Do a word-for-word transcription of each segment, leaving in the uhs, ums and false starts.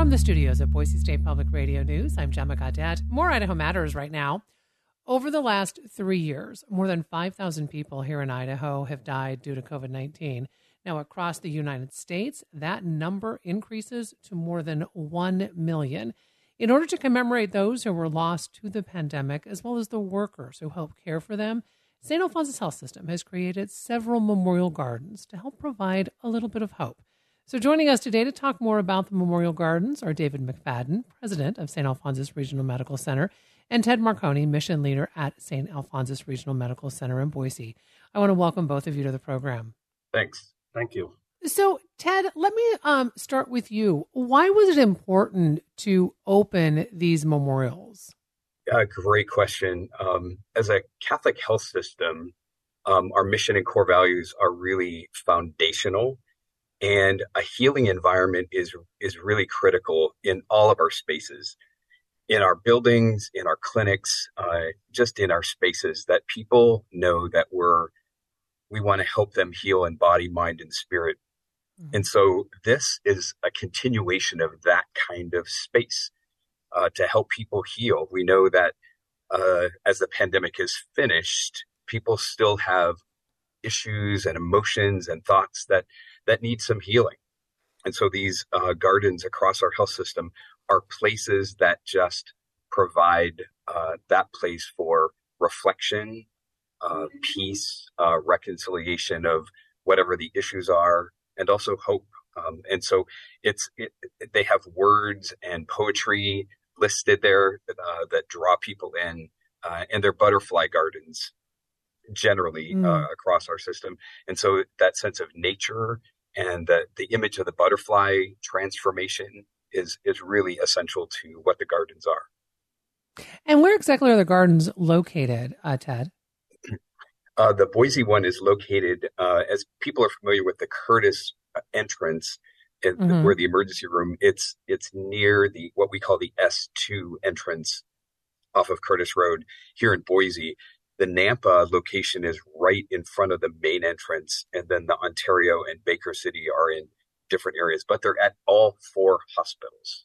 From the studios of Boise State Public Radio News, I'm Gemma Gaudette. More Idaho Matters right now. Over the last three years, more than five thousand people here in Idaho have died due to COVID nineteen. Now, across the United States, that number increases to more than one million. In order to commemorate those who were lost to the pandemic, as well as the workers who help care for them, Saint Alphonsus Health System has created several memorial gardens to help provide a little bit of hope. So joining us today to talk more about the memorial gardens are David McFadden, president of Saint Alphonsus Regional Medical Center, and Ted Marconi, mission leader at Saint Alphonsus Regional Medical Center in Boise. I want to welcome both of you to the program. Thanks. Thank you. So, Ted, let me um, start with you. Why was it important to open these memorials? Uh, great question. Um, as a Catholic health system, um, our mission and core values are really foundational. And a healing environment is is really critical in all of our spaces, in our buildings, in our clinics, uh, just in our spaces, that people know that we're we want to help them heal in body, mind, and spirit. Mm-hmm. And so this is a continuation of that kind of space uh, to help people heal. We know that uh, as the pandemic is finished, people still have issues and emotions and thoughts that that need some healing. And so these uh, gardens across our health system are places that just provide uh, that place for reflection, uh, peace, uh, reconciliation of whatever the issues are, and also hope. Um, and so it's it, they have words and poetry listed there uh, that draw people in, uh, and they're butterfly gardens generally mm. uh, across our system. And so that sense of nature and the, the image of the butterfly transformation is, is really essential to what the gardens are. And where exactly are the gardens located, uh, Ted? Uh, the Boise one is located, uh, as people are familiar with the Curtis entrance, in, mm-hmm. where the emergency room, it's it's near the what we call the S two entrance off of Curtis Road here in Boise. The Nampa location is right in front of the main entrance, and then the Ontario and Baker City are in different areas, but they're at all four hospitals.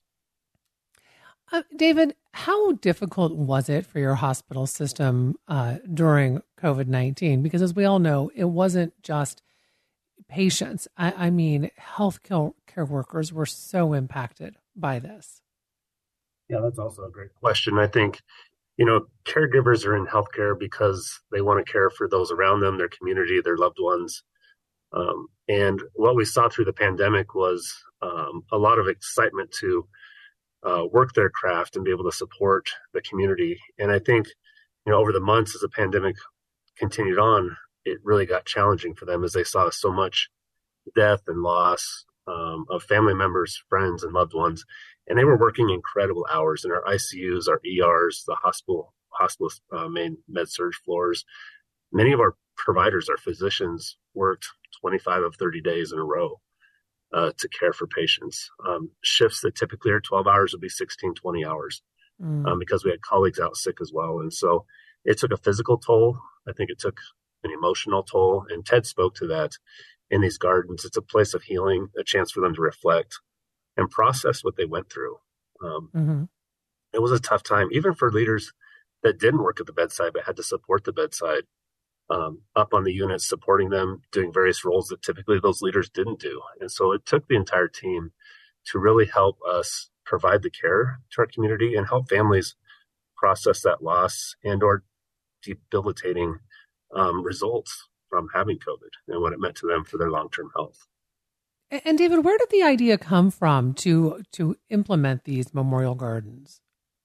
Uh, David, how difficult was it for your hospital system uh, during COVID nineteen? Because as we all know, it wasn't just patients. I, I mean, healthcare care workers were so impacted by this. Yeah, that's also a great question. I think You know, caregivers are in healthcare because they want to care for those around them, their community, their loved ones. Um, and what we saw through the pandemic was um, a lot of excitement to uh, work their craft and be able to support the community. And I think, you know, over the months as the pandemic continued on, it really got challenging for them as they saw so much death and loss um, of family members, friends, and loved ones. And they were working incredible hours in our I C Us, our E Rs, the hospital, hospital uh, main med surg floors. Many of our providers, our physicians, worked twenty-five of thirty days in a row uh, to care for patients. Um, shifts that typically are twelve hours would be sixteen, twenty hours mm. um, because we had colleagues out sick as well. And so it took a physical toll. I think it took an emotional toll. And Ted spoke to that in these gardens. It's a place of healing, a chance for them to reflect and process what they went through. Um, mm-hmm. It was a tough time, even for leaders that didn't work at the bedside, but had to support the bedside, um, up on the units, supporting them, doing various roles that typically those leaders didn't do. And so it took the entire team to really help us provide the care to our community and help families process that loss and or debilitating um, results from having COVID and what it meant to them for their long-term health. And David, where did the idea come from to to implement these memorial gardens?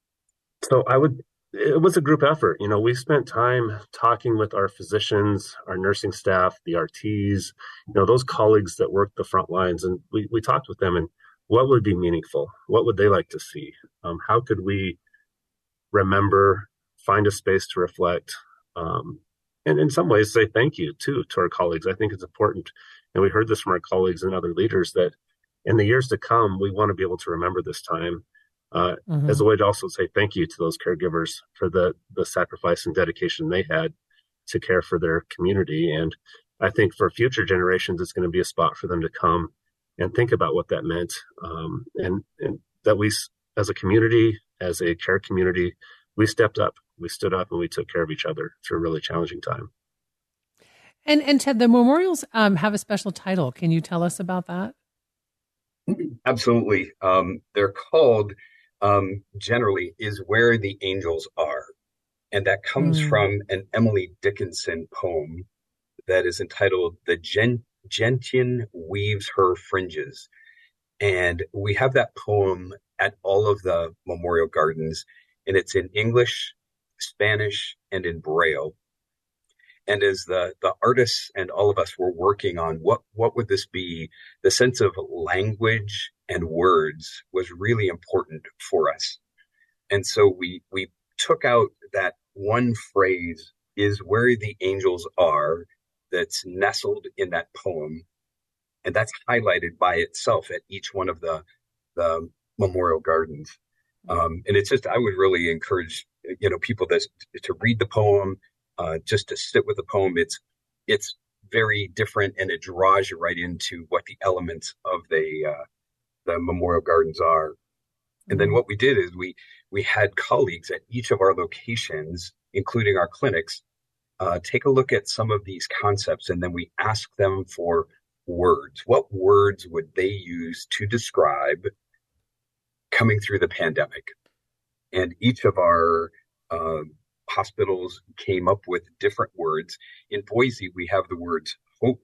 So I would, it was a group effort. You know, we spent time talking with our physicians, our nursing staff, the R Ts, you know, those colleagues that work the front lines. And we, we talked with them and what would be meaningful? What would they like to see? Um, how could we remember, find a space to reflect, um, and in some ways say thank you too to our colleagues. I think it's important. And we heard this from our colleagues and other leaders that in the years to come, we want to be able to remember this time uh, mm-hmm. as a way to also say thank you to those caregivers for the, the sacrifice and dedication they had to care for their community. And I think for future generations, it's going to be a spot for them to come and think about what that meant um, and, and that we, as a community, as a care community, we stepped up. We stood up and we took care of each other through a really challenging time. And and Ted, the memorials um, have a special title. Can you tell us about that? Absolutely. Um, they're called um, generally is Where the Angels Are. And that comes mm. from an Emily Dickinson poem that is entitled The Gen- Gentian Weaves Her Fringes. And we have that poem at all of the memorial gardens, and it's in English, Spanish, and in Braille. And as the, the artists and all of us were working on what, what would this be, the sense of language and words was really important for us. And so we, we took out that one phrase, is where the angels are, that's nestled in that poem. And that's highlighted by itself at each one of the, the memorial gardens. Um, and it's just, I would really encourage, you know, people to, to read the poem, uh, just to sit with the poem. It's, it's very different, and it draws you right into what the elements of the, uh, the memorial gardens are. And then what we did is we, we had colleagues at each of our locations, including our clinics, uh, take a look at some of these concepts. And then we asked them for words. What words would they use to describe coming through the pandemic? And each of our uh, hospitals came up with different words. In Boise, we have the words hope,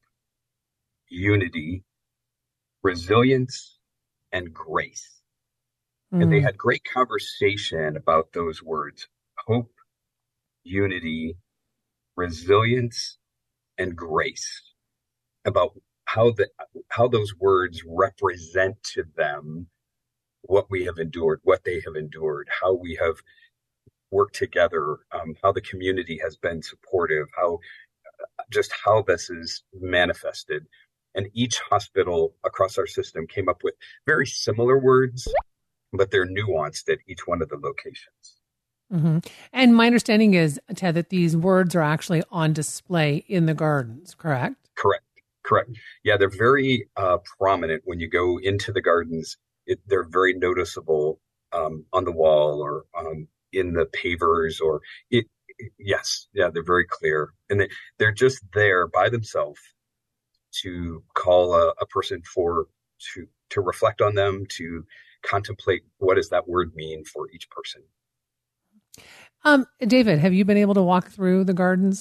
unity, resilience, and grace. Mm. And they had great conversation about those words: hope, unity, resilience, and grace, about how the how those words represent to them what we have endured, what they have endured, how we have worked together, um, how the community has been supportive, how just how this is manifested. And each hospital across our system came up with very similar words, but they're nuanced at each one of the locations. Mm-hmm. And my understanding is, Ted, that these words are actually on display in the gardens, correct? Correct. Correct. Yeah, they're very uh, prominent when you go into the gardens. It, they're very noticeable um, on the wall or um, in the pavers, or it. Yes, yeah, they're very clear, and they, they're just there by themselves to call a, a person for to to reflect on them, to contemplate what does that word mean for each person. Um, David, have you been able to walk through the gardens?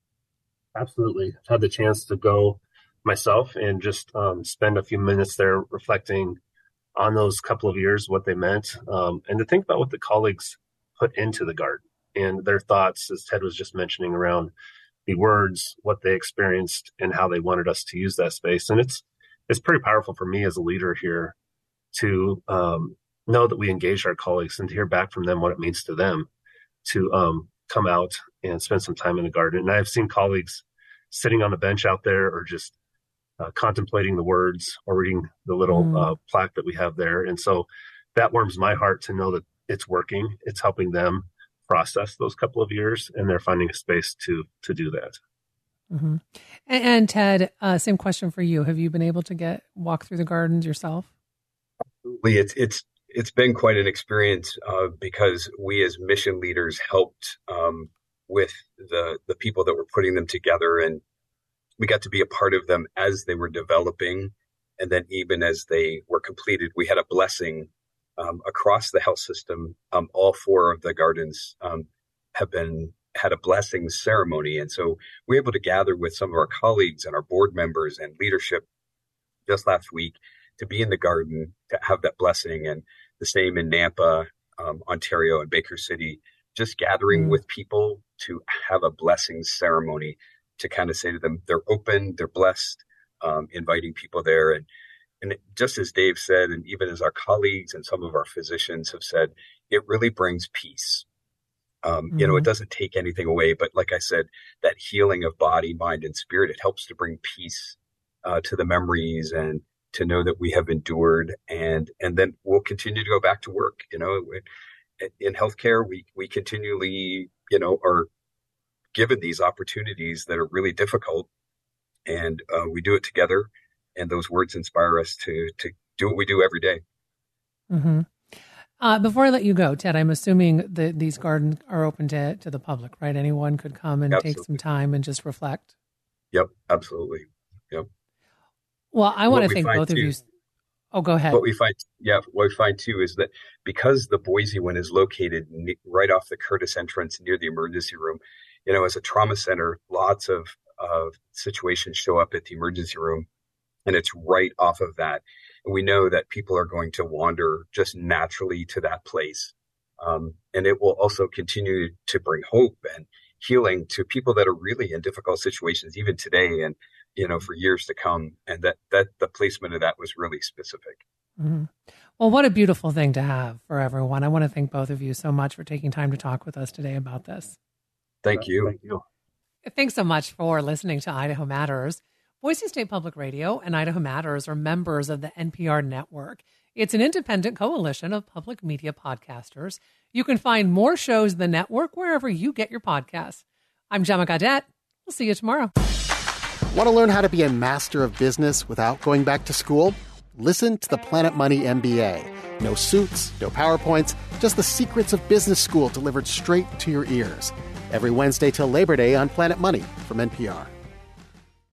Absolutely. I've had the chance to go myself and just um, spend a few minutes there reflecting on those couple of years, what they meant, um, and to think about what the colleagues put into the garden and their thoughts, as Ted was just mentioning, around the words, what they experienced, and how they wanted us to use that space. And it's it's pretty powerful for me as a leader here to um, know that we engage our colleagues and to hear back from them what it means to them to um, come out and spend some time in the garden. And I've seen colleagues sitting on a bench out there, or just uh, contemplating the words, or reading the little mm. uh, plaque that we have there. And so that warms my heart to know that it's working. It's helping them process those couple of years, and they're finding a space to to do that. Mm-hmm. And, and Ted, uh, same question for you. Have you been able to get walk through the gardens yourself? Absolutely. It's it's it's been quite an experience uh, because we as mission leaders helped um, with the the people that were putting them together, and we got to be a part of them as they were developing, and then even as they were completed. We had a blessing um, across the health system. Um, all four of the gardens um, have been had a blessing ceremony, and so we were able to gather with some of our colleagues and our board members and leadership just last week to be in the garden, to have that blessing. And the same in Nampa, um, Ontario, and Baker City, just gathering mm. with people to have a blessing ceremony, to kind of say to them, they're open, they're blessed, um, inviting people there. And, and just as Dave said, and even as our colleagues and some of our physicians have said, it really brings peace. Um, mm-hmm. You know, it doesn't take anything away, but like I said, that healing of body, mind, and spirit, it helps to bring peace uh, to the memories, and to know that we have endured, and and then we'll continue to go back to work. You know, in healthcare, we we continually, you know, are given these opportunities that are really difficult, and uh, we do it together. And those words inspire us to to do what we do every day. Mm-hmm. Uh, before I let you go, Ted, I'm assuming that these gardens are open to, to the public, right? Anyone could come and Absolutely. take some time and just reflect. Yep, absolutely. Yep. Well, I want What to we thank find both of too- you. Oh, go ahead. What we find, yeah, what we find too is that because the Boise one is located ne- right off the Curtis entrance near the emergency room, you know, as a trauma center, lots of, of situations show up at the emergency room, and it's right off of that. And we know that people are going to wander just naturally to that place. Um, and it will also continue to bring hope and healing to people that are really in difficult situations, even today and, you know, for years to come. And that, that the placement of that was really specific. Mm-hmm. Well, what a beautiful thing to have for everyone. I want to thank both of you so much for taking time to talk with us today about this. Thank you. Thank you. Thanks so much for listening to Idaho Matters. Boise State Public Radio and Idaho Matters are members of the N P R network. It's an independent coalition of public media podcasters. You can find more shows in the network wherever you get your podcasts. I'm Gemma Gaudette. We'll see you tomorrow. Want to learn how to be a master of business without going back to school? Listen to the Planet Money M B A. No suits, no PowerPoints, just the secrets of business school delivered straight to your ears. Every Wednesday till Labor Day on Planet Money from N P R.